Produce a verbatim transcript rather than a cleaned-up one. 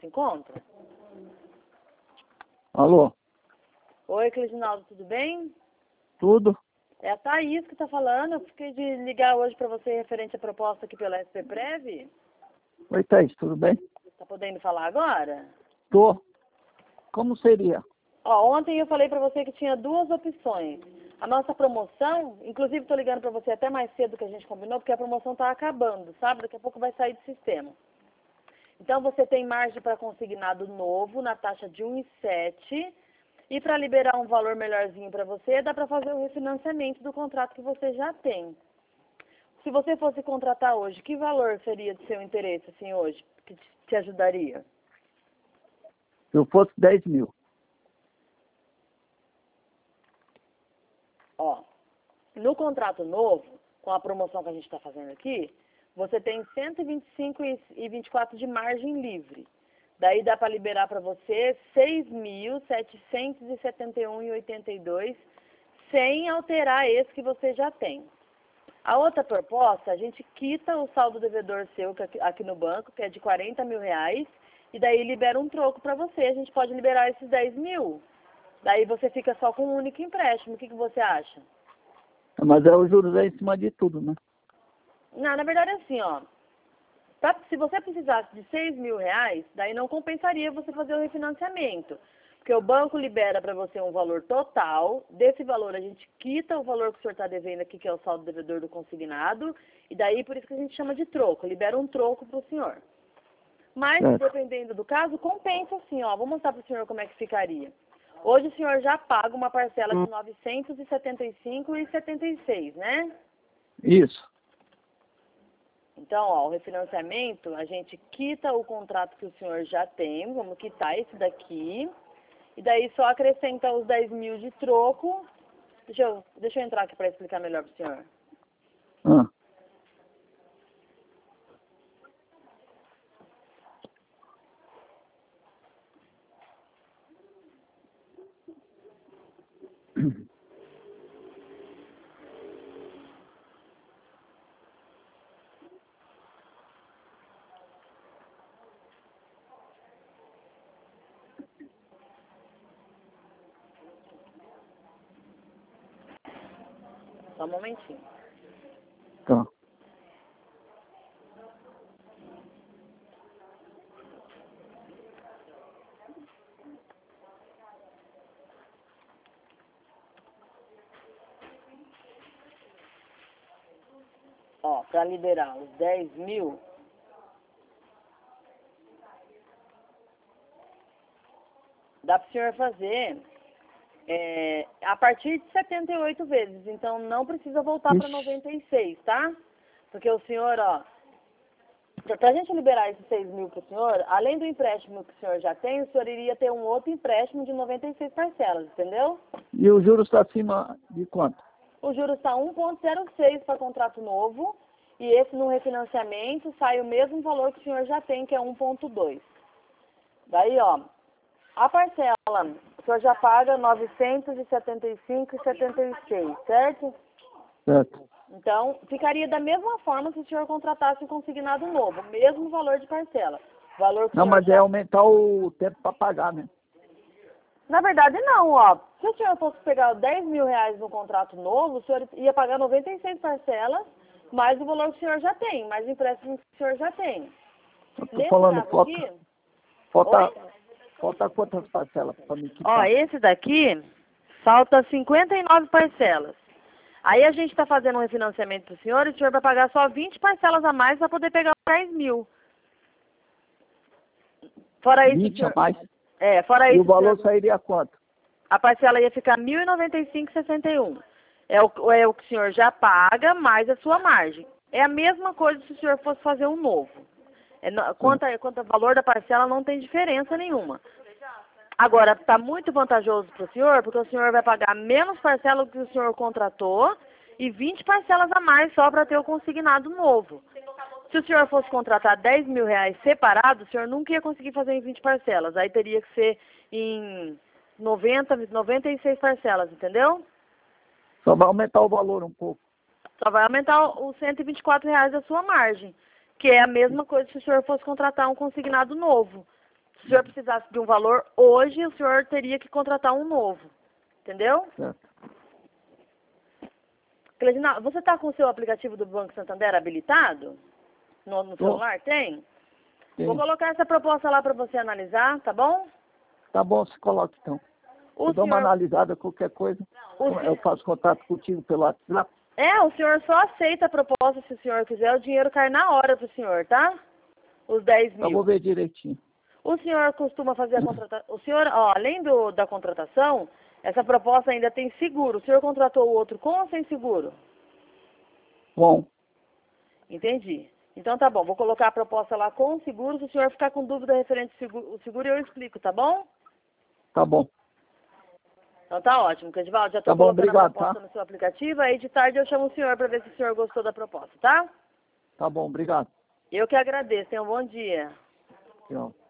se encontra? Alô? Oi, Cleisinaldo, tudo bem? Tudo? É a Thaís que está falando. Eu fiquei de ligar hoje para você referente à proposta aqui pela S P Prev. Oi, Thaís, tudo bem? Tá podendo falar agora? Tô. Como seria? Ó, ontem eu falei para você que tinha duas opções. A nossa promoção, inclusive estou ligando para você até mais cedo que a gente combinou, porque a promoção está acabando, sabe? Daqui a pouco vai sair do sistema. Então você tem margem para consignado novo na taxa de um vírgula sete e para liberar um valor melhorzinho para você, dá para fazer o refinanciamento do contrato que você já tem. Se você fosse contratar hoje, que valor seria de seu interesse, assim, hoje, que te ajudaria? Se eu fosse dez mil. Ó, no contrato novo, com a promoção que a gente está fazendo aqui, você tem cento e vinte e cinco e vinte e quatro de margem livre. Daí dá para liberar para você seis mil setecentos e setenta e um reais e oitenta e dois centavos, sem alterar esse que você já tem. A outra proposta, a gente quita o saldo devedor seu que aqui, aqui no banco, que é de quarenta mil reais, e daí libera um troco para você. A gente pode liberar esses dez mil. Daí você fica só com um único empréstimo. O que, que você acha? Mas é o juros é em cima de tudo, né? Não, na verdade é assim, ó. Pra, se você precisasse de seis mil reais, daí não compensaria você fazer o refinanciamento. Porque o banco libera para você um valor total. Desse valor a gente quita o valor que o senhor está devendo aqui, que é o saldo devedor do consignado. E daí por isso que a gente chama de troco. Libera um troco para o senhor. Mas, Certo. dependendo do caso, compensa assim, ó. Vou mostrar para o senhor como é que ficaria. Hoje o senhor já paga uma parcela de novecentos e setenta e cinco reais e setenta e seis centavos, né? Isso. Então, ó, o refinanciamento, a gente quita o contrato que o senhor já tem, vamos quitar esse daqui, e daí só acrescenta os dez mil de troco. Deixa eu, deixa eu entrar aqui para explicar melhor para o senhor. Ah. Só um momentinho. Tá. Ó, para liberar os dez mil, dá para o senhor fazer é, a partir de setenta e oito vezes. Então, não precisa voltar para Ixi. noventa e seis, tá? Porque o senhor, ó, para a gente liberar esses seis mil para o senhor, além do empréstimo que o senhor já tem, o senhor iria ter um outro empréstimo de noventa e seis parcelas, entendeu? E o juros está acima de quanto? O juros está um vírgula zero seis para contrato novo, e esse no refinanciamento sai o mesmo valor que o senhor já tem, que é um vírgula dois. Daí, ó, a parcela, o senhor já paga novecentos e setenta e cinco reais e setenta e seis centavos, certo? Certo. Então, ficaria da mesma forma se o senhor contratasse um consignado novo, mesmo valor de parcela. Valor que o Não, senhor mas é já... aumentar o tempo para pagar, né? Na verdade, não, ó. Se o senhor fosse pegar dez mil reais no contrato novo, o senhor ia pagar noventa e seis parcelas, mais o valor que o senhor já tem, mais o empréstimo que o senhor já tem. Eu tô Nesse falando, caso falta, aqui... falta, Oi? falta quantas parcelas para me Ó, quitar? esse daqui, falta cinquenta e nove parcelas. Aí a gente está fazendo um refinanciamento para o senhor e o senhor vai pagar só vinte parcelas a mais para poder pegar dez mil. Fora isso, o vinte a senhor... mais? É, fora E isso, o valor o senhor... sairia quanto? A parcela ia ficar mil e noventa e cinco reais e sessenta e um centavos. É o, é o que o senhor já paga, mais a sua margem. É a mesma coisa se o senhor fosse fazer um novo. É, no- quanto, a, quanto ao valor da parcela, não tem diferença nenhuma. Agora, está muito vantajoso para o senhor, porque o senhor vai pagar menos parcela do que o senhor contratou e vinte parcelas a mais só para ter o consignado novo. Se o senhor fosse contratar dez mil reais separado, o senhor nunca ia conseguir fazer em vinte parcelas. Aí teria que ser em noventa, noventa e seis parcelas, entendeu? Só vai aumentar o valor um pouco. Só vai aumentar os cento e vinte e quatro reais da sua margem, que é a mesma coisa se o senhor fosse contratar um consignado novo. Se o senhor precisasse de um valor hoje, o senhor teria que contratar um novo. Entendeu? Certo. Cleidina, você está com o seu aplicativo do Banco Santander habilitado? No, no celular? Tem? Tem. Vou colocar essa proposta lá para você analisar, tá bom? Tá bom, se coloca então. O eu dou uma senhor... analisada, qualquer coisa. O Eu faço contato contigo pelo WhatsApp. É, o senhor só aceita a proposta se o senhor quiser, o dinheiro cai na hora pro senhor, tá? Os dez mil. Eu vou ver direitinho. O senhor costuma fazer a contratação... O senhor, ó, além do, da contratação, essa proposta ainda tem seguro. O senhor contratou o outro com ou sem seguro? Bom. Entendi. Então tá bom, vou colocar a proposta lá com seguro. Se o senhor ficar com dúvida referente ao seguro, o seguro eu explico, tá bom? Tá bom. Então tá ótimo, Cadivaldo. Já estou Tá bom, colocando obrigado, a proposta tá? no seu aplicativo. Aí de tarde eu chamo o senhor para ver se o senhor gostou da proposta, tá? Tá bom, obrigado. Eu que agradeço. Tenha um bom dia. Tchau.